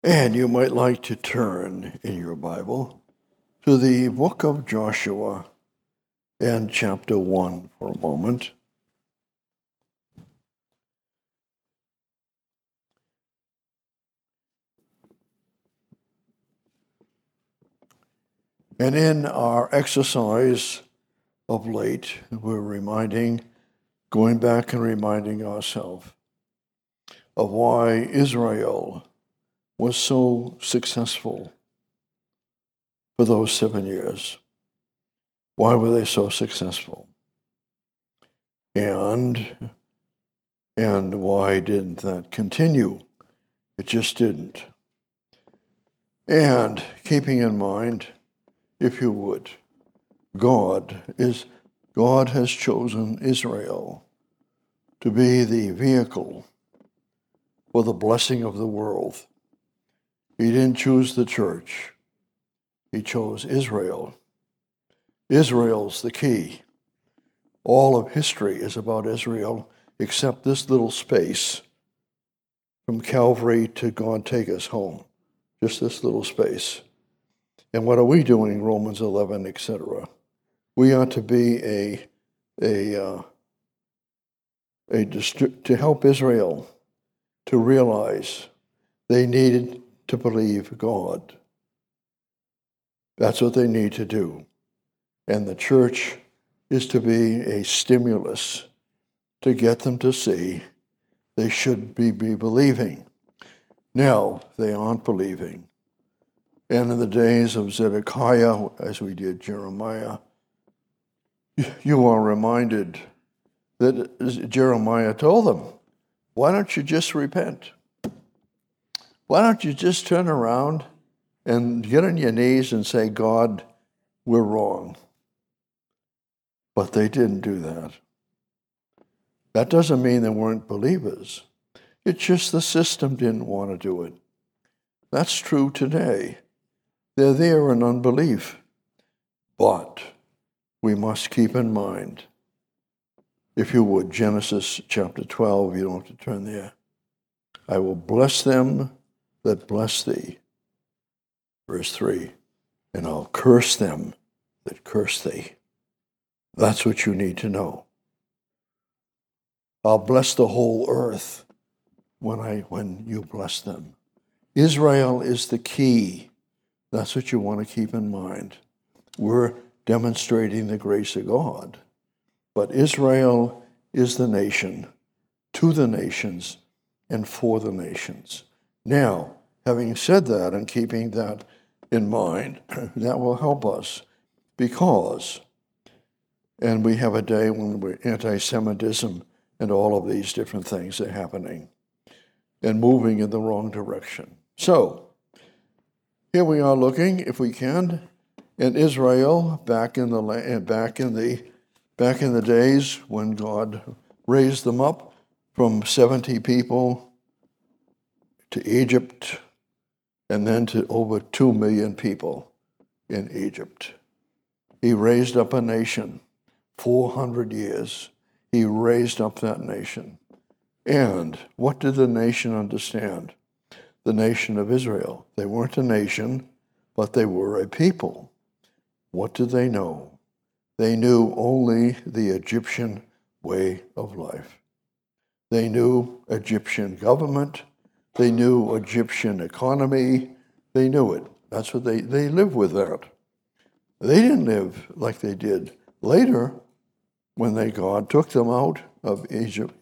And you might like to turn in your Bible to the book of Joshua and chapter 1 for a moment. And in our exercise of late, we're going back and reminding ourselves of why Israel was so successful for those 7 years. Why were they so successful? And why didn't that continue? It just didn't. And keeping in mind, if you would, God has chosen Israel to be the vehicle for the blessing of the world. He didn't choose the church. He chose Israel. Israel's the key. All of history is about Israel, except this little space from Calvary to God take us home. Just this little space. And what are we doing, Romans 11, etc.? We are to be to help Israel to realize they needed to believe God. That's what they need to do. And the church is to be a stimulus to get them to see they should be believing. Now, they aren't believing. And in the days of Zedekiah, as we did Jeremiah, you are reminded that Jeremiah told them, why don't you just repent? Why don't you just turn around and get on your knees and say, God, we're wrong. But they didn't do that. That doesn't mean they weren't believers. It's just the system didn't want to do it. That's true today. They're there in unbelief. But we must keep in mind, if you would, Genesis chapter 12, you don't have to turn there. I will bless them that bless thee. Verse 3. And I'll curse them that curse thee. That's what you need to know. I'll bless the whole earth when you bless them. Israel is the key. That's what you want to keep in mind. We're demonstrating the grace of God. But Israel is the nation, to the nations, and for the nations. Now, having said that and keeping that in mind, that will help us because, and we have a day when anti-Semitism and all of these different things are happening and moving in the wrong direction. So, here we are looking, if we can, in Israel back in the days when God raised them up from 70 people to Egypt and then to over 2 million people in Egypt. He raised up a nation, 400 years. He raised up that nation. And what did the nation understand? The nation of Israel. They weren't a nation, but they were a people. What did they know? They knew only the Egyptian way of life. They knew Egyptian government. They knew Egyptian economy. They knew it. That's what they lived with that. They didn't live like they did later when God took them out of Egypt.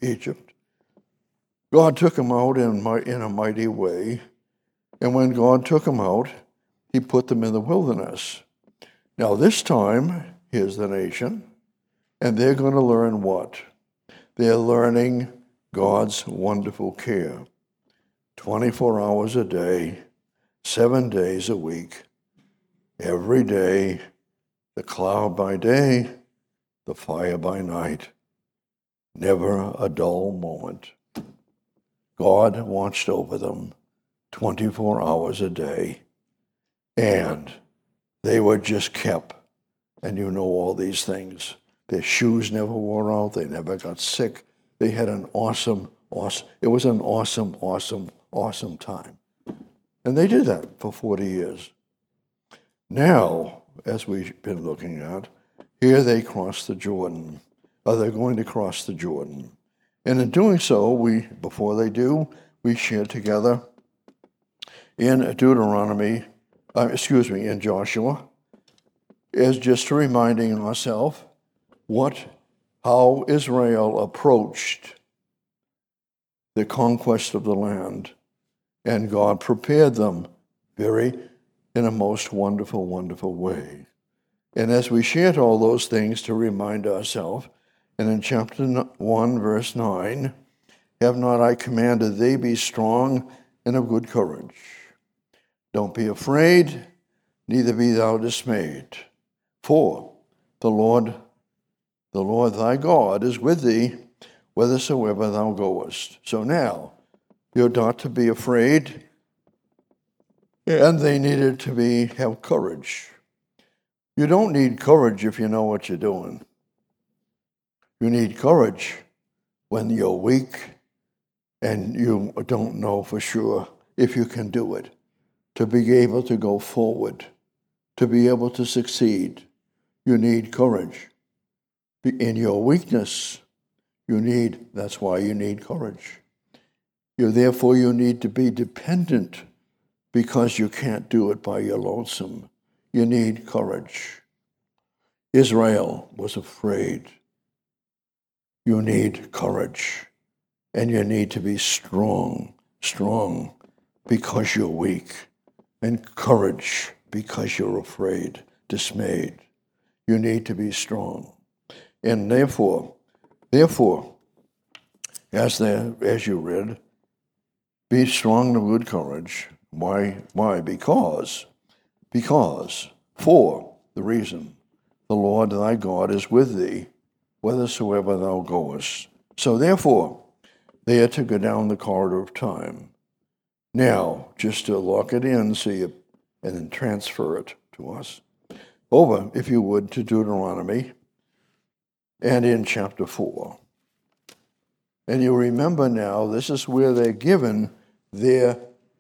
God took them out in a mighty way. And when God took them out, he put them in the wilderness. Now this time, here's the nation, and they're going to learn what? They're learning God's wonderful care. 24 hours a day, 7 days a week, every day, the cloud by day, the fire by night, never a dull moment. God watched over them 24 hours a day, and they were just kept. And you know all these things. Their shoes never wore out. They never got sick. They had it was an awesome time. And they did that for 40 years. Now, as we've been looking at, here they cross the Jordan. They're going to cross the Jordan. And in doing so, before they do, we share together in in Joshua, is just reminding ourselves how Israel approached the conquest of the land, and God prepared them in a most wonderful, wonderful way. And as we shared all those things to remind ourselves, and in chapter 1, verse 9, have not I commanded thee, be strong and of good courage. Don't be afraid, neither be thou dismayed. For the Lord thy God is with thee, whithersoever thou goest. So now, you're not to be afraid, and they needed to have courage. You don't need courage if you know what you're doing. You need courage when you're weak and you don't know for sure if you can do it, to be able to go forward, to be able to succeed. You need courage. In your weakness, that's why you need courage. Therefore, you need to be dependent because you can't do it by your lonesome. You need courage. Israel was afraid. You need courage. And you need to be strong because you're weak. And courage because you're afraid, dismayed. You need to be strong. And therefore, as you read, be strong and of good courage. Why? Because for the reason, the Lord thy God is with thee, whithersoever thou goest. So therefore, they had to go down the corridor of time. Now, just to lock it in, and then transfer it to us. Over, if you would, to Deuteronomy, and in chapter 4. And you remember now, this is where they're given their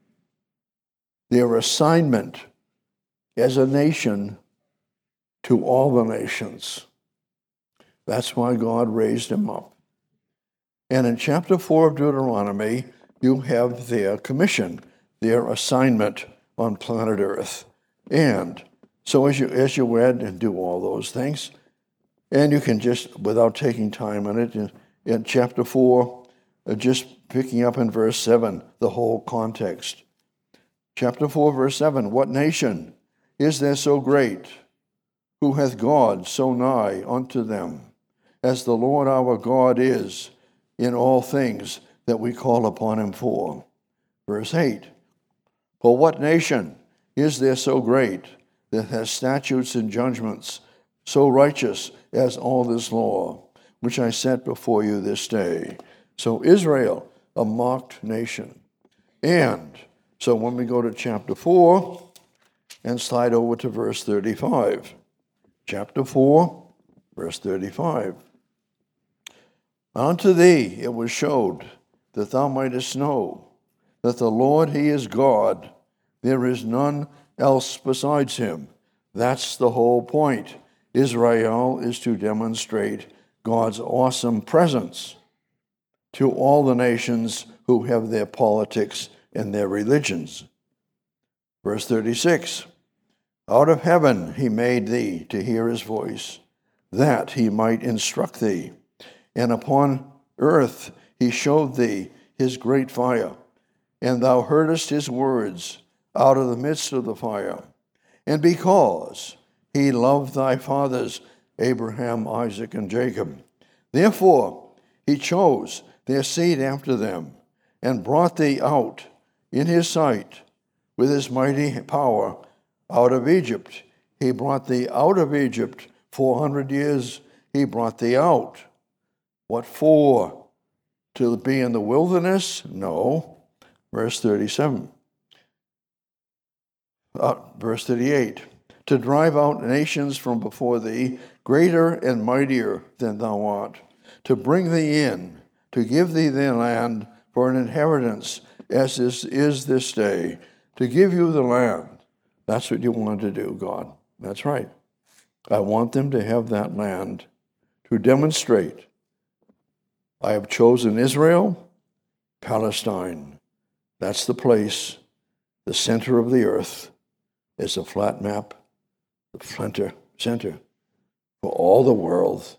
assignment as a nation to all the nations. That's why God raised them up. And in chapter 4 of Deuteronomy, you have their commission, their assignment on planet Earth. And so as you read and do all those things, and you can just, without taking time on it, in chapter 4, just picking up in verse 7, the whole context. Chapter 4, verse 7, what nation is there so great, who hath God so nigh unto them, as the Lord our God is in all things that we call upon him for? Verse 8, for what nation is there so great, that has statutes and judgments so righteous as all this law, which I set before you this day? So Israel, a mocked nation. And so when we go to chapter 4 and slide over to verse 35, chapter 4, verse 35. Unto thee it was showed that thou mightest know that the Lord, he is God. There is none else besides him. That's the whole point. Israel is to demonstrate God's awesome presence to all the nations who have their politics and their religions. Verse 36, out of heaven he made thee to hear his voice, that he might instruct thee. And upon earth he showed thee his great fire, and thou heardest his words out of the midst of the fire. And because he loved thy fathers, Abraham, Isaac, and Jacob, therefore he chose their seed after them, and brought thee out in his sight with his mighty power out of Egypt. He brought thee out of Egypt 400 years. He brought thee out. What for? To be in the wilderness? No. Verse 37. Verse 38. To drive out nations from before thee, greater and mightier than thou art, to bring thee in, to give thee their land for an inheritance, as is this day, to give you the land. That's what you want to do, God. That's right. I want them to have that land to demonstrate. I have chosen Israel, Palestine. That's the place. The center of the earth is a flat map, the center for all the world.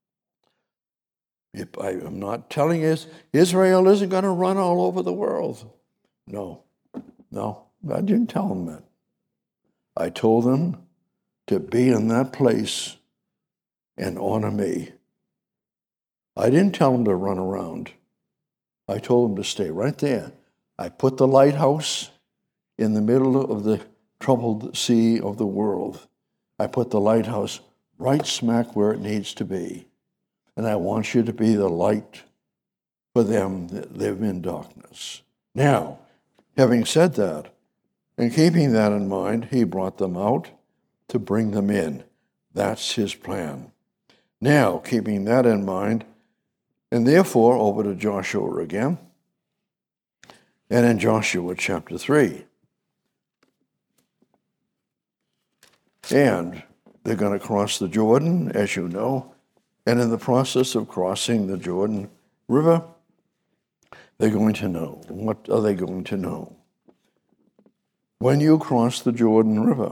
I'm not telling you Israel isn't going to run all over the world. No, I didn't tell them that. I told them to be in that place and honor me. I didn't tell them to run around. I told them to stay right there. I put the lighthouse in the middle of the troubled sea of the world. I put the lighthouse right smack where it needs to be. And I want you to be the light for them that live in darkness. Now, having said that, and keeping that in mind, he brought them out to bring them in. That's his plan. Now, keeping that in mind, and therefore, over to Joshua again. And in Joshua chapter 3. And they're going to cross the Jordan, as you know. And in the process of crossing the Jordan River, they're going to know. What are they going to know? When you cross the Jordan River,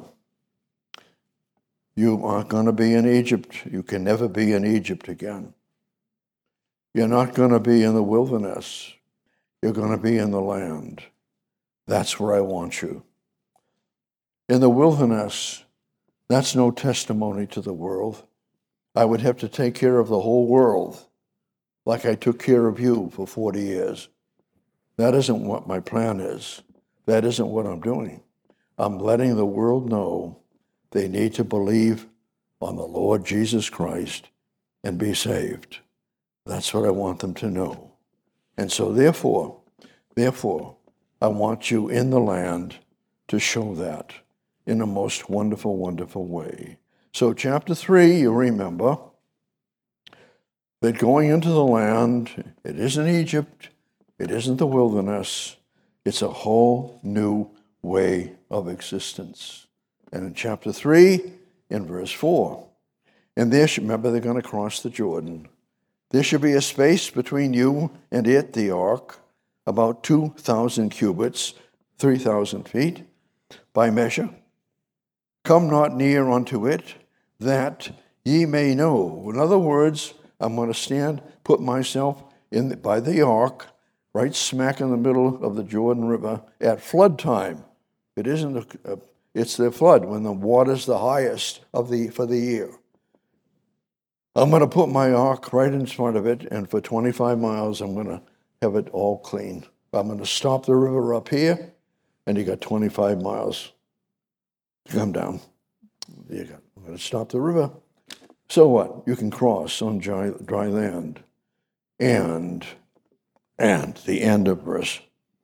you aren't going to be in Egypt. You can never be in Egypt again. You're not going to be in the wilderness. You're going to be in the land. That's where I want you. In the wilderness, that's no testimony to the world. I would have to take care of the whole world like I took care of you for 40 years. That isn't what my plan is. That isn't what I'm doing. I'm letting the world know they need to believe on the Lord Jesus Christ and be saved. That's what I want them to know. And so therefore, I want you in the land to show that in a most wonderful, wonderful way. So chapter 3, you remember that going into the land, it isn't Egypt, it isn't the wilderness, it's a whole new way of existence. And in chapter 3, in verse 4, and there, remember they're going to cross the Jordan. There should be a space between you and it, the ark, about 2,000 cubits, 3,000 feet, by measure. Come not near unto it, that ye may know. In other words, I'm going to put myself by the ark, right smack in the middle of the Jordan River at flood time. It isn't it's the flood when the water's the highest for the year. I'm going to put my ark right in front of it, and for 25 miles, I'm going to have it all clean. I'm going to stop the river up here, and you got 25 miles to come down. I'm going to stop the river. So what? You can cross on dry land. And the end of verse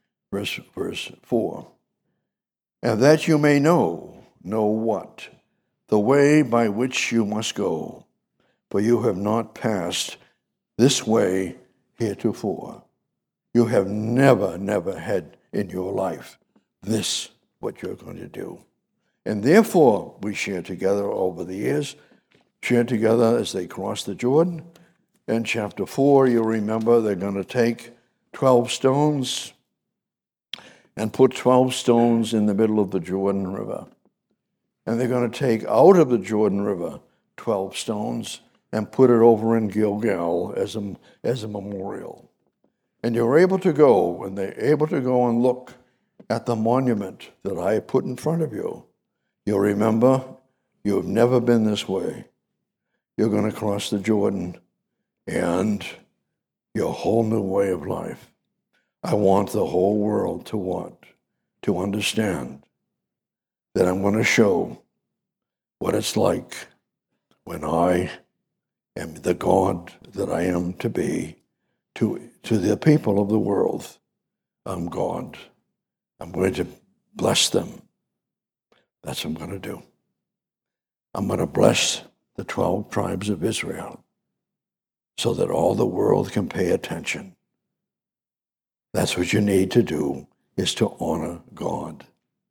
4. And that you may know what? The way by which you must go. For you have not passed this way heretofore. You have never had in your life this, what you're going to do. And therefore, we share together over the years, share together as they cross the Jordan. In chapter 4, you remember they're going to take 12 stones and put 12 stones in the middle of the Jordan River. And they're going to take out of the Jordan River 12 stones and put it over in Gilgal as a memorial. And you're able to go, and they're able to go and look at the monument that I put in front of you. You'll remember, you have never been this way. You're going to cross the Jordan and your whole new way of life. I want the whole world to want, to understand that I'm going to show what it's like when I am the God that I am to be to the people of the world. I'm God. I'm going to bless them. That's what I'm going to do. I'm going to bless the 12 tribes of Israel so that all the world can pay attention. That's what you need to do, is to honor God.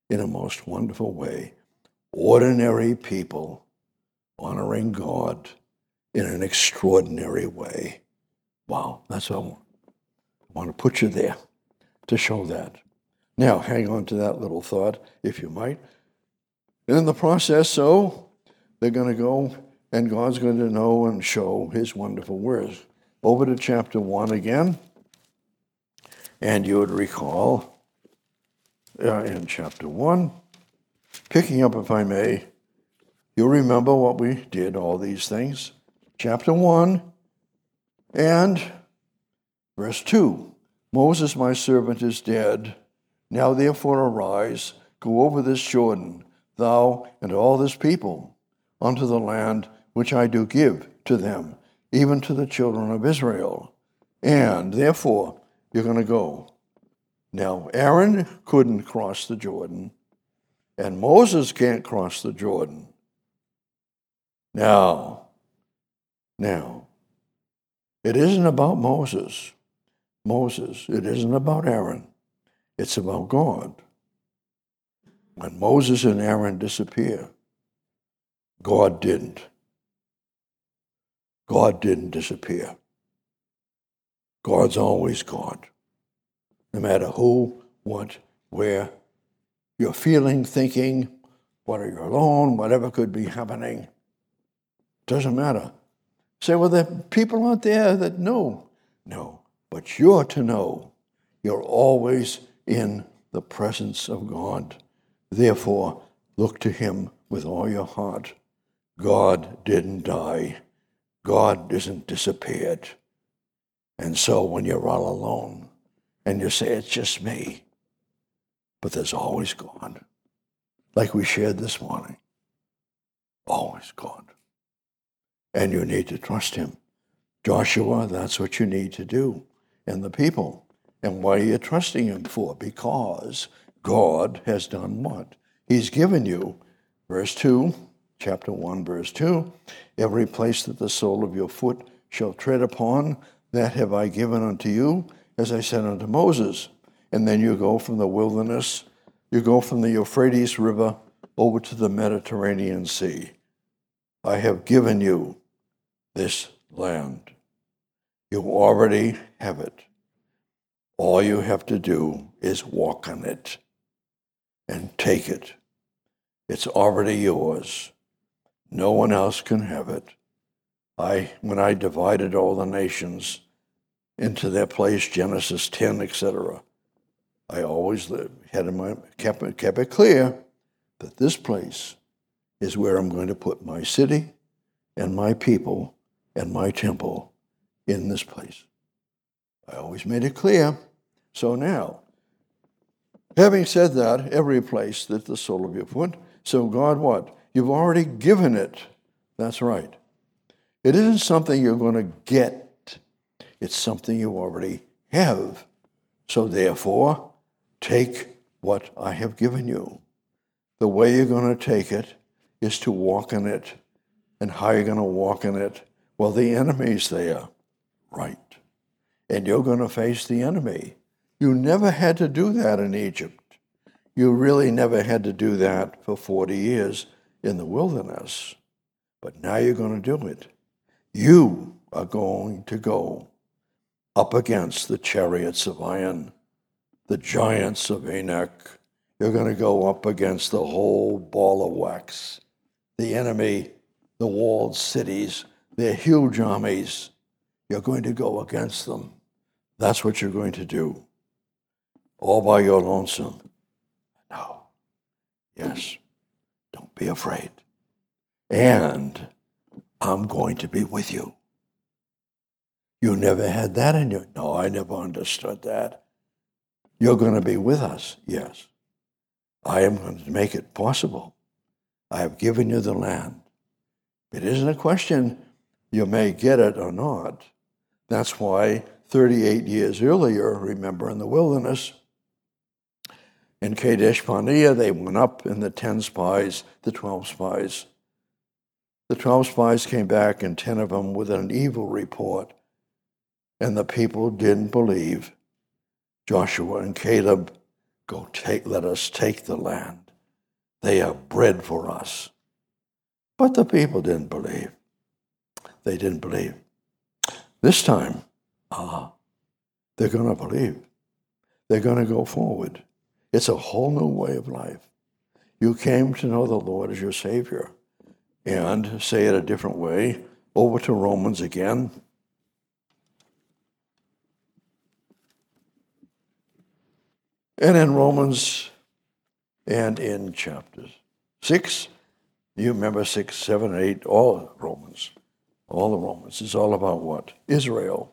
in a most wonderful way. Ordinary people honoring God in an extraordinary way. Wow, that's what I want to put you there to show that. Now, hang on to that little thought, if you might. And in the process, so they're going to go, and God's going to know and show his wonderful words. Over to chapter 1 again. And you would recall in chapter 1, picking up, if I may, you'll remember what we did, all these things. Chapter 1 and verse 2. Moses, my servant, is dead. Now therefore arise, go over this Jordan, thou and all this people, unto the land which I do give to them, even to the children of Israel. And therefore you're going to go. Now Aaron couldn't cross the Jordan, and Moses can't cross the Jordan. Now, it isn't about Moses. It isn't about Aaron. It's about God. When Moses and Aaron disappear, God didn't. God didn't disappear. God's always God. No matter who, what, where, you're feeling, thinking, whether you're alone, whatever could be happening, doesn't matter. Say, well, there are people out there that know. No, but you're to know. You're always in the presence of God. Therefore, look to him with all your heart. God didn't die. God isn't disappeared. And so when you're all alone and you say, it's just me, but there's always God. Like we shared this morning. Always God. And you need to trust him. Joshua, that's what you need to do. And the people. And what are you trusting him for? Because God has done what? He's given you, verse 2, chapter 1, verse 2, every place that the sole of your foot shall tread upon, that have I given unto you, as I said unto Moses. And then you go from the wilderness, you go from the Euphrates River over to the Mediterranean Sea. I have given you this land. You already have it. All you have to do is walk on it and take it. It's already yours. No one else can have it. When I divided all the nations into their place, Genesis 10, etc., I always kept it clear that this place is where I'm going to put my city and my people and my temple, in this place. I always made it clear. So now, having said that, every place that the sole of your foot, so God what? You've already given it. That's right. It isn't something you're going to get. It's something you already have. So therefore, take what I have given you. The way you're going to take it is to walk in it. And how you're going to walk in it? Well, the enemy's there. Right. And you're going to face the enemy. You never had to do that in Egypt. You really never had to do that for 40 years in the wilderness. But now you're going to do it. You are going to go up against the chariots of iron, the giants of Anak. You're going to go up against the whole ball of wax. The enemy, the walled cities, their huge armies. You're going to go against them. That's what you're going to do. All by your lonesome. No. Yes. Don't be afraid. And I'm going to be with you. You never had that in you. No, I never understood that. You're going to be with us. Yes. I am going to make it possible. I have given you the land. It isn't a question you may get it or not. That's why 38 years earlier, remember in the wilderness, in Kadesh Barnea, they went up in the 10 spies, the 12 spies. The 12 spies came back, and 10 of them with an evil report. And the people didn't believe Joshua and Caleb let us take the land. They are bread for us. But the people didn't believe. They didn't believe. This time, they're going to believe. They're going to go forward. It's a whole new way of life. You came to know the Lord as your Savior. And say it a different way, over to Romans again. And in Romans and in chapter 6, you remember 6, 7, 8, all the Romans. It's all about what? Israel.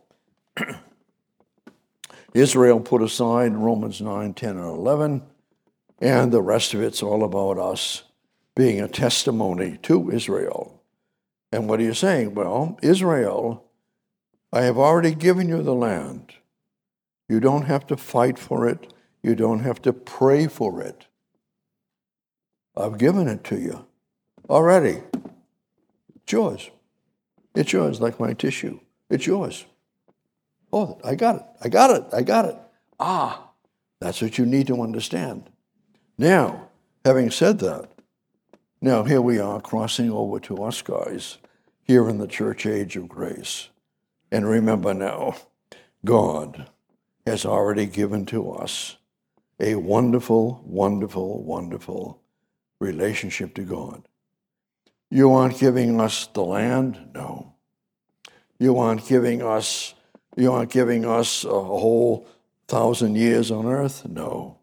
Israel put aside Romans 9, 10, and 11, and the rest of it's all about us being a testimony to Israel. And what are you saying? Well, Israel, I have already given you the land. You don't have to fight for it. You don't have to pray for it. I've given it to you already. It's yours. It's yours like my tissue. It's yours. Oh, I got it. That's what you need to understand. Now, having said that, now here we are crossing over to us guys here in the church age of grace. And remember now, God has already given to us a wonderful, wonderful, wonderful relationship to God. You aren't giving us the land? No. You aren't giving us a whole 1,000 years on earth? No.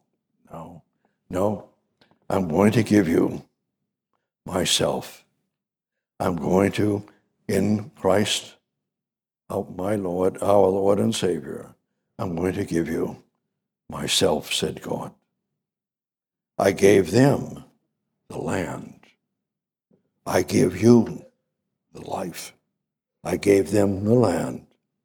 I'm going to give you myself. I'm going to, in Christ, my Lord, our Lord and Savior, I'm going to give you myself, said God. I gave them the land. I give you the life. I gave them the land.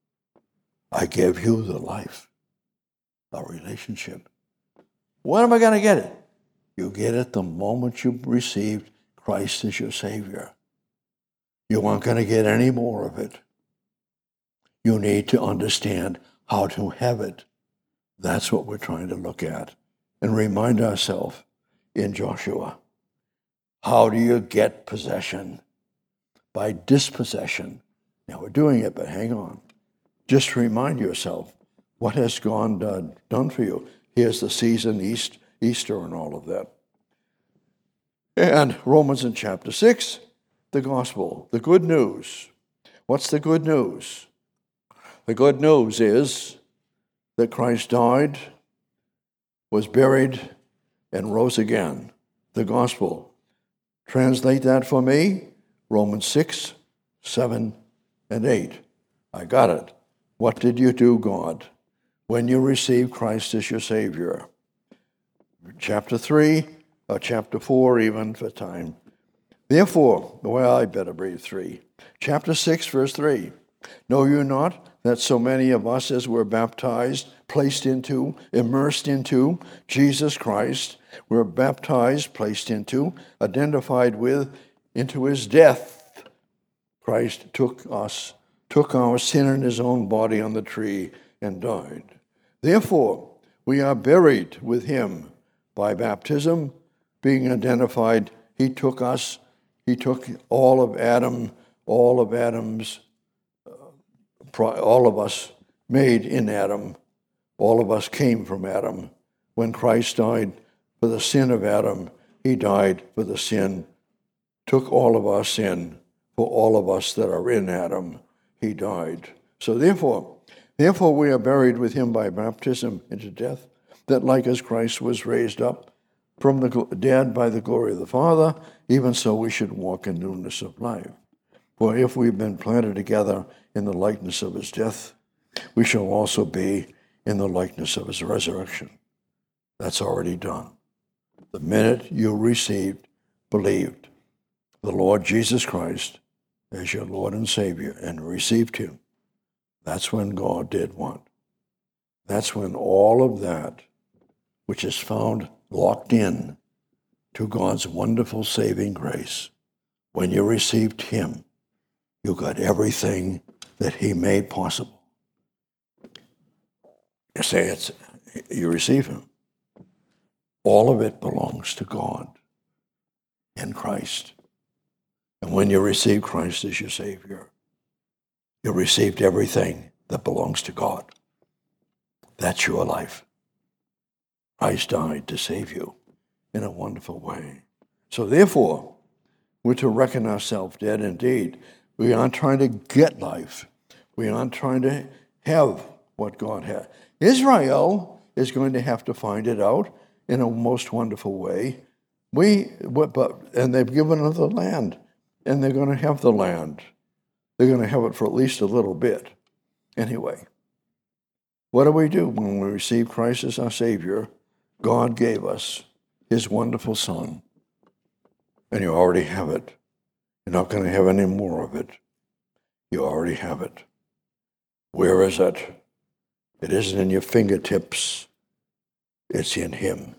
I gave you the life, a relationship. When am I going to get it? You get it the moment you received Christ as your Savior. You aren't going to get any more of it. You need to understand how to have it. That's what we're trying to look at and remind ourselves in Joshua. How do you get possession? By dispossession. Now we're doing it, but hang on. Just remind yourself what has God done for you. Here's the season, Easter and all of that. And Romans in chapter 6, the gospel, the good news. What's the good news? The good news is that Christ died, was buried, and rose again. The gospel. Translate that for me. Romans 6, 7, and 8. I got it. What did you do, God, when you received Christ as your Savior? Chapter 3, or chapter 4 even for time. Therefore, well, I better read 3. Chapter 6, verse 3. Know you not that so many of us as were baptized, placed into, immersed into Jesus Christ, were baptized, placed into, identified with, into his death? Christ took our sin in his own body on the tree and died. Therefore, we are buried with him by baptism, being identified. He took all of us made in Adam. All of us came from Adam. When Christ died for the sin of Adam, he died for the sin, took all of our sin for all of us that are in Adam. He died. So therefore we are buried with him by baptism into death, that like as Christ was raised up from the dead by the glory of the Father, even so we should walk in newness of life. For if we've been planted together in the likeness of his death, we shall also be in the likeness of his resurrection. That's already done. The minute you believed the Lord Jesus Christ as your Lord and Savior and received him, that's when God did what? That's when all of that, which is found locked in to God's wonderful saving grace, when you received him, you got everything that he made possible. You say you receive him. All of it belongs to God in Christ. And when you receive Christ as your Savior, you received everything that belongs to God. That's your life. Christ died to save you in a wonderful way. So therefore, we're to reckon ourselves dead indeed. We aren't trying to get life. We aren't trying to have what God has. Israel is going to have to find it out in a most wonderful way. And they've given them the land, and they're going to have the land. They're going to have it for at least a little bit. Anyway, what do we do when we receive Christ as our Savior? God gave us his wonderful Son, and you already have it. You're not going to have any more of it. You already have it. Where is it? It isn't in your fingertips. It's in him.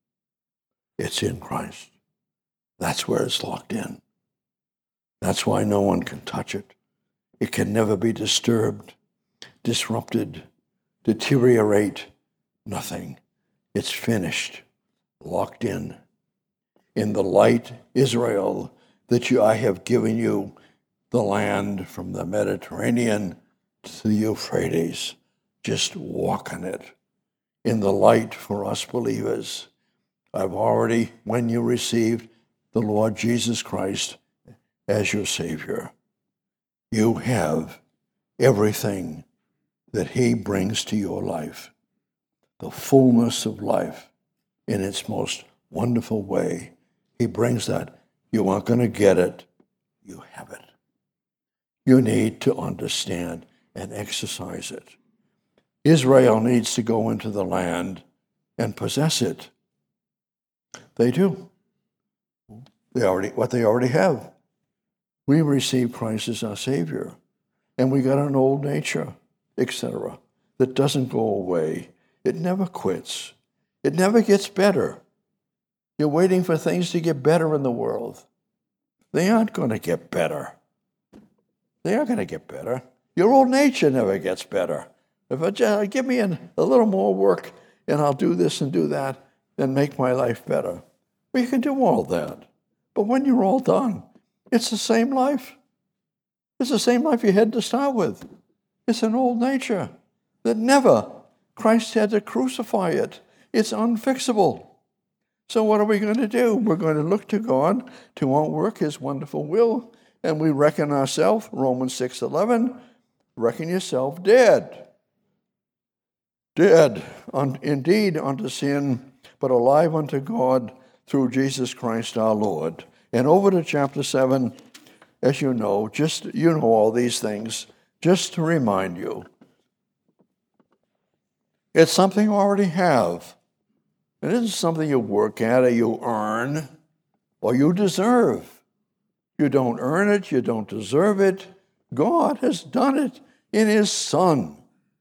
It's in Christ. That's where it's locked in. That's why no one can touch it. It can never be disturbed, disrupted, deteriorate, nothing. It's finished, locked in the light, Israel, that I have given you the land from the Mediterranean to the Euphrates. Just walk in it. In the light for us believers. When you received the Lord Jesus Christ as your Savior, you have everything that he brings to your life. The fullness of life in its most wonderful way. He brings that. You aren't going to get it. You have it. You need to understand and exercise it. Israel needs to go into the land and possess it. They do. What they already have. We received Christ as our Savior, and we got an old nature, etc., that doesn't go away. It never quits. It never gets better. You're waiting for things to get better in the world. They aren't going to get better. They aren't going to get better. Your old nature never gets better. If I give me a little more work and I'll do this and do that and make my life better. Well, you can do all that. But when you're all done, it's the same life. It's the same life you had to start with. It's an old nature that Christ had to crucify it. It's unfixable. So what are we going to do? We're going to look to God to work his wonderful will, and we reckon ourselves, Romans 6:11, reckon yourself dead. Dead indeed unto sin, but alive unto God through Jesus Christ our Lord. And over to chapter 7, as you know all these things, just to remind you. It's something you already have. It isn't something you work at or you earn or you deserve. You don't earn it, you don't deserve it. God has done it in his Son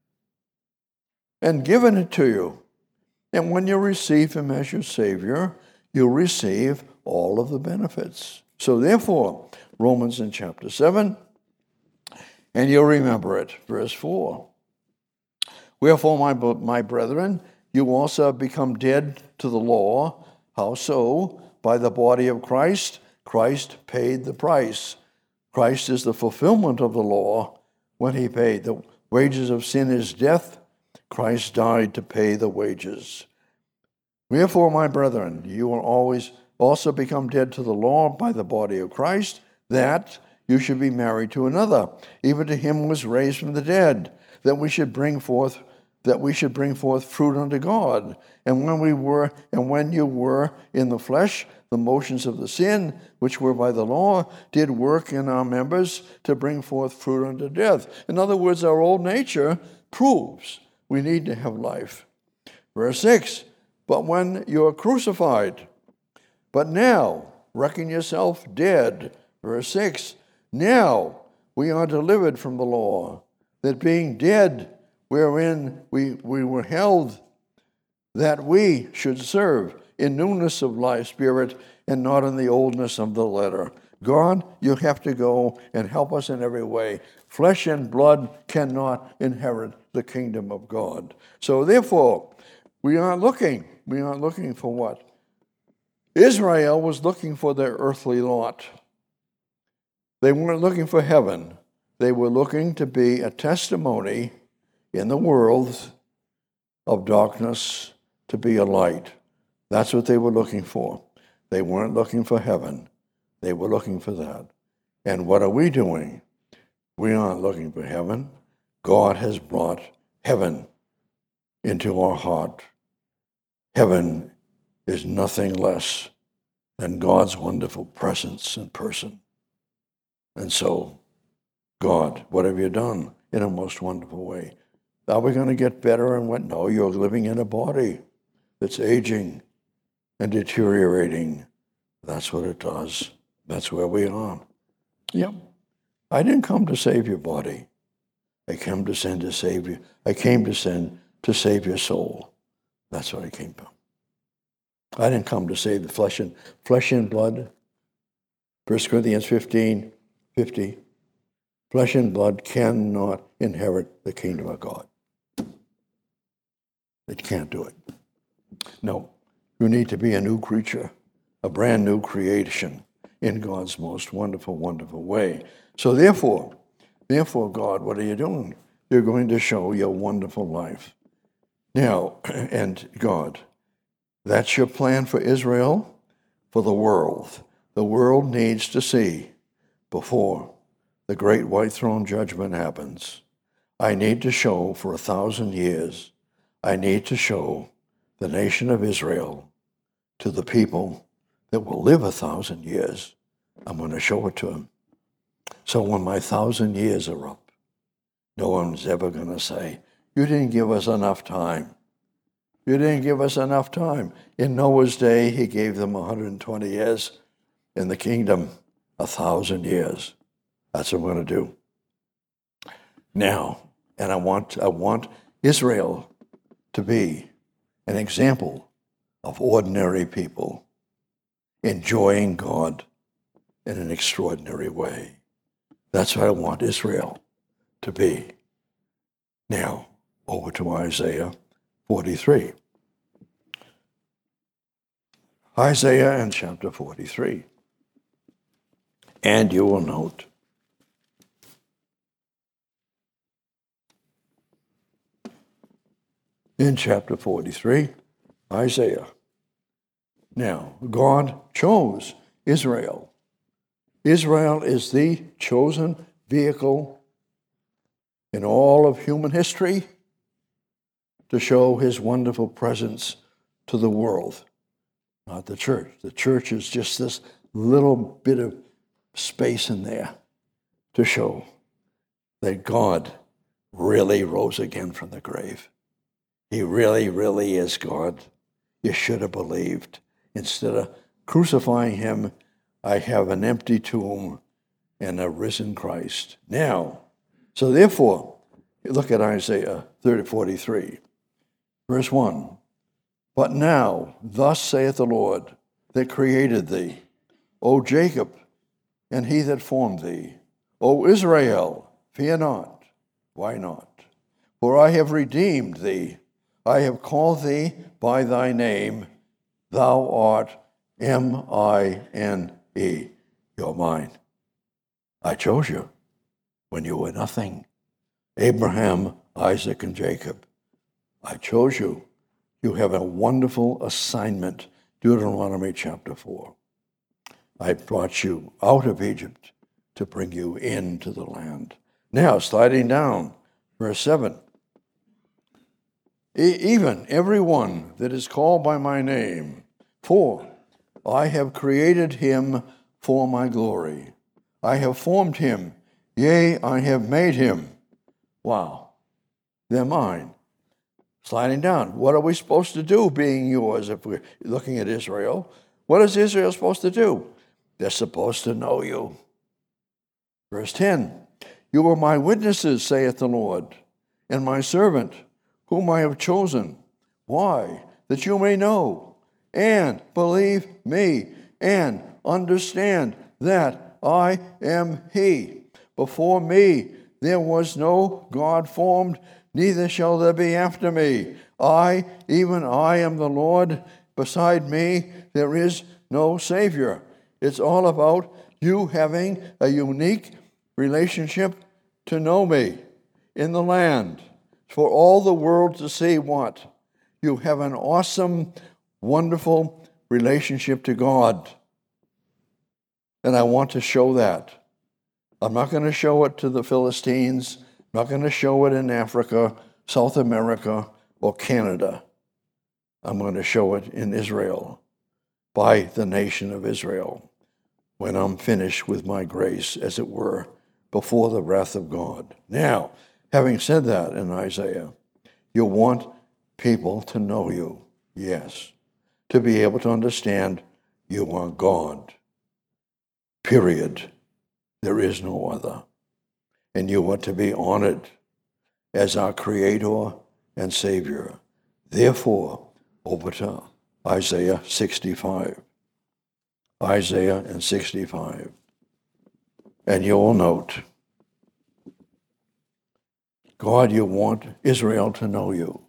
and given it to you. And when you receive him as your Savior, you receive all of the benefits. So therefore, Romans in chapter 7, and you'll remember it, verse 4. Wherefore, my brethren, you also have become dead to the law. How so? By the body of Christ. Christ paid the price. Christ is the fulfillment of the law when he paid. The wages of sin is death. Christ died to pay the wages. Wherefore, my brethren, you will always also become dead to the law by the body of Christ, that you should be married to another, even to him who was raised from the dead, that we should bring forth fruit unto God. And when you were in the flesh, the motions of the sin, which were by the law, did work in our members to bring forth fruit unto death. In other words, our old nature proves we need to have life. Verse 6, but when you are crucified, but now reckon yourself dead. Verse 6, now we are delivered from the law, that being dead, wherein we were held, that we should serve in newness of life, spirit, and not in the oldness of the letter. God, you have to go and help us in every way. Flesh and blood cannot inherit the kingdom of God. So therefore, we are looking. We aren't looking for what? Israel was looking for their earthly lot. They weren't looking for heaven. They were looking to be a testimony in the world of darkness, to be a light. That's what they were looking for. They weren't looking for heaven. They were looking for that. And what are we doing? We aren't looking for heaven. God has brought heaven into our heart. Heaven is nothing less than God's wonderful presence and person. And so, God, what have you done in a most wonderful way? Are we going to get better and what? No, you're living in a body that's aging and deteriorating. That's what it does. That's where we are. Yep. I didn't come to save your body. I came to send to save you. I came to send to save your soul. That's what I came to. I didn't come to save the flesh and blood. 1 Corinthians 15:50. Flesh and blood cannot inherit the kingdom of God. It can't do it. No, you need to be a new creature, a brand new creation in God's most wonderful, wonderful way. So therefore, God, what are you doing? You're going to show your wonderful life. Now, and God, that's your plan for Israel, for the world. The world needs to see before the great white throne judgment happens. I need to show for 1,000 years, I need to show the nation of Israel to the people that will live 1,000 years. I'm going to show it to them. So when my 1,000 years are up, no one's ever going to say, you didn't give us enough time. You didn't give us enough time. In Noah's day, he gave them 120 years. In the kingdom, 1,000 years. That's what I'm going to do. Now, and I want Israel to be an example of ordinary people enjoying God in an extraordinary way. That's what I want Israel to be. Now, over to Isaiah 43. Isaiah in chapter 43. And you will note in chapter 43, Isaiah. Now, God chose Israel. Israel is the chosen vehicle in all of human history to show his wonderful presence to the world, not the church. The church is just this little bit of space in there to show that God really rose again from the grave. He really, really is God. You should have believed. Instead of crucifying him, I have an empty tomb and a risen Christ. Now, so therefore, look at Isaiah 43, verse 1. But now, thus saith the Lord that created thee, O Jacob, and he that formed thee, O Israel, fear not. Why not? For I have redeemed thee. I have called thee by thy name. Thou art M-I-N-E. You're mine. I chose you when you were nothing. Abraham, Isaac, and Jacob. I chose you. You have a wonderful assignment. Deuteronomy chapter 4. I brought you out of Egypt to bring you into the land. Now, sliding down, verse 7. Even every one that is called by my name, for I have created him for my glory. I have formed him, yea, I have made him. Wow, they're mine. Sliding down, what are we supposed to do being yours if we're looking at Israel? What is Israel supposed to do? They're supposed to know you. Verse 10, you are my witnesses, saith the Lord, and my servant, whom I have chosen. Why? That you may know and believe me and understand that I am he. Before me there was no God formed, neither shall there be after me. even I am the Lord. Beside me, there is no Savior. It's all about you having a unique relationship to know me in the land. For all the world to see what? You have an awesome, wonderful relationship to God. And I want to show that. I'm not going to show it to the Philistines. I'm not going to show it in Africa, South America, or Canada. I'm going to show it in Israel, by the nation of Israel, when I'm finished with my grace, as it were, before the wrath of God. Now, having said that in Isaiah, you want people to know you, yes, to be able to understand you are God, period. There is no other. And you are to be honored as our Creator and Savior. Therefore, over to Isaiah 65. Isaiah and 65. And you'll note, God, you want Israel to know you.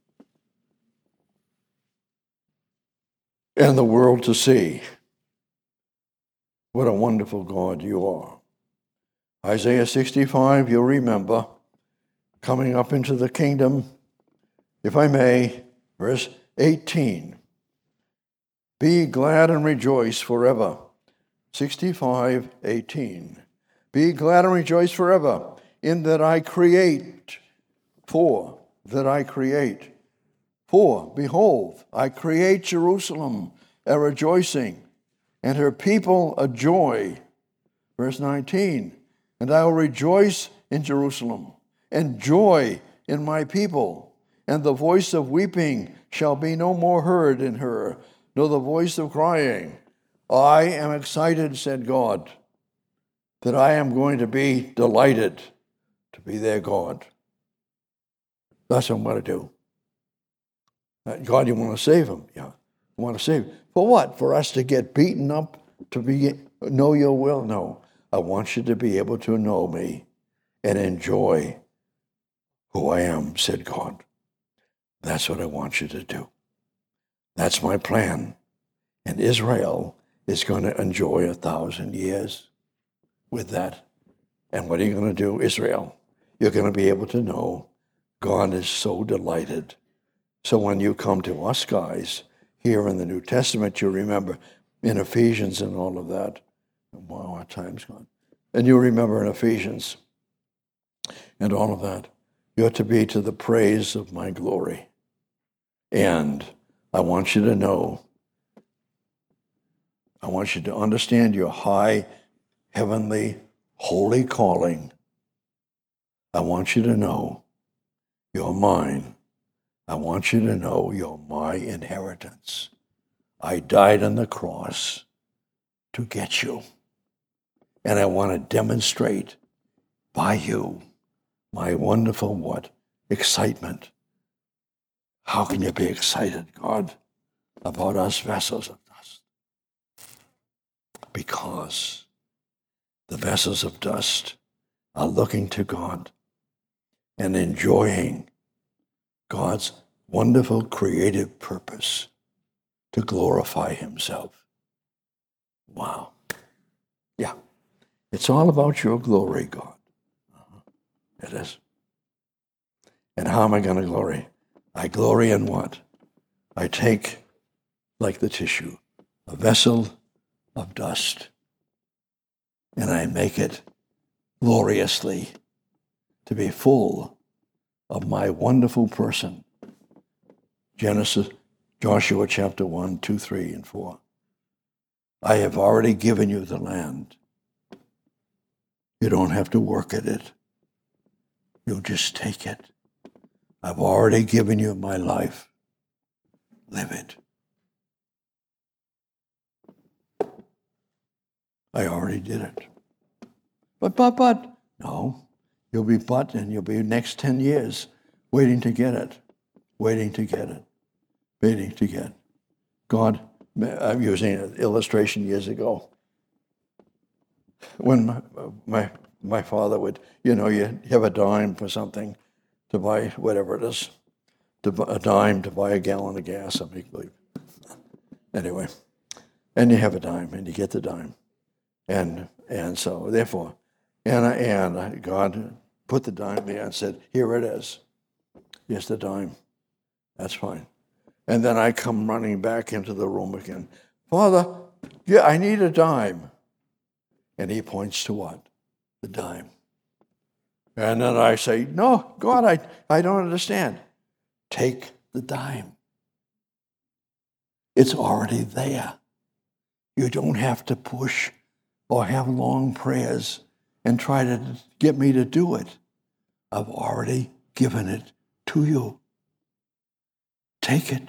And the world to see what a wonderful God you are. Isaiah 65, you'll remember, coming up into the kingdom, if I may, verse 18. Be glad and rejoice forever. 65:18. Be glad and rejoice forever in that I create. For, behold, I create Jerusalem a rejoicing, and her people a joy. Verse 19. And I will rejoice in Jerusalem, and joy in my people, and the voice of weeping shall be no more heard in her, nor the voice of crying. I am excited, said God, that I am going to be delighted to be their God. That's what I'm going to do. God, you want to save them? Yeah, I want to save them. For what? For us to get beaten up, to know your will? No. I want you to be able to know me and enjoy who I am, said God. That's what I want you to do. That's my plan. And Israel is going to enjoy 1,000 years with that. And what are you going to do, Israel? You're going to be able to know God is so delighted. So when you come to us guys here in the New Testament, you remember in Ephesians and all of that. Wow, our time's gone. And you remember in Ephesians and all of that, you're to be to the praise of my glory. And I want you to know, I want you to understand your high, heavenly, holy calling. I want you to know you're mine. I want you to know you're my inheritance. I died on the cross to get you. And I want to demonstrate by you my wonderful what? Excitement. How can you be excited, God, about us vessels of dust? Because the vessels of dust are looking to God and enjoying God's wonderful creative purpose to glorify himself. Wow. Yeah. It's all about your glory, God. It is. And how am I going to glory? I glory in what? I take, like the tissue, a vessel of dust, and I make it gloriously to be full of my wonderful person. Joshua chapter 1, 2, 3, and 4. I have already given you the land. You don't have to work at it. You'll just take it. I've already given you my life. Live it. I already did it. But. No. You'll be and you'll be next 10 years waiting to get it. God, I'm using an illustration years ago. When my father would, you have a dime for something to buy whatever it is, a dime to buy a gallon of gas, I make believe. Anyway, and you have a dime, and you get the dime. And so, therefore, and God put the dime there and said, here it is. Here's the dime. That's fine. And then I come running back into the room again. Father, yeah, I need a dime. And he points to what? The dime. And then I say, no, God, I don't understand. Take the dime. It's already there. You don't have to push or have long prayers and try to get me to do it. I've already given it to you. Take it.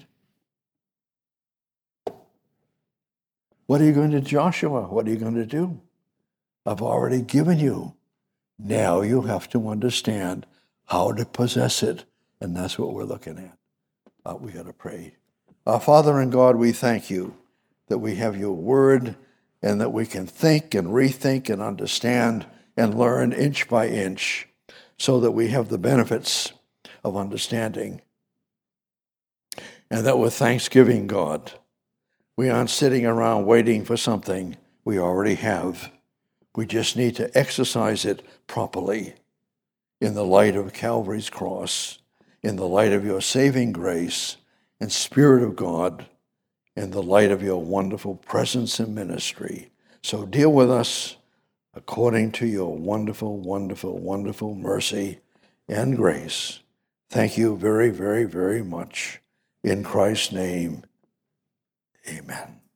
What are you going to do, Joshua? What are you going to do? I've already given you. Now you have to understand how to possess it. And that's what we're looking at. We got to pray. Our Father in God, we thank you that we have your word and that we can think and rethink and understand and learn inch by inch so that we have the benefits of understanding. And that with thanksgiving, God, we aren't sitting around waiting for something we already have. We just need to exercise it properly in the light of Calvary's cross, in the light of your saving grace and Spirit of God, in the light of your wonderful presence and ministry. So deal with us according to your wonderful, wonderful, wonderful mercy and grace. Thank you very, very, very much. In Christ's name, amen.